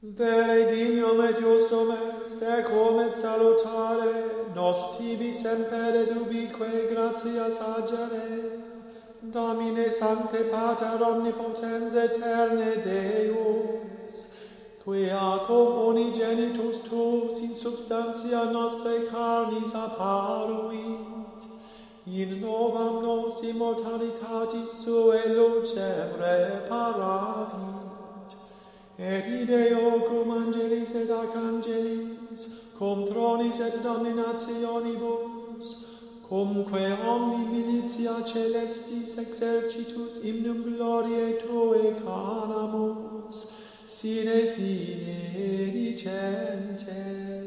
Vere dignum et justum est, ecum et salutare, nos tibi semper et ubique gratias agere. Domine Sancte Pater omnipotens aeterne Deus, quia cum unigenitus tuus in substantia nostrae carnis apparuit, in novam nos immortalitatis suae lucem reparavit, et ideo cum angelis et archangelis, cum tronis et dominationibus, cumque omni militia celestis exercitus imnum gloriae Tuae clamamus, sine fine dicente.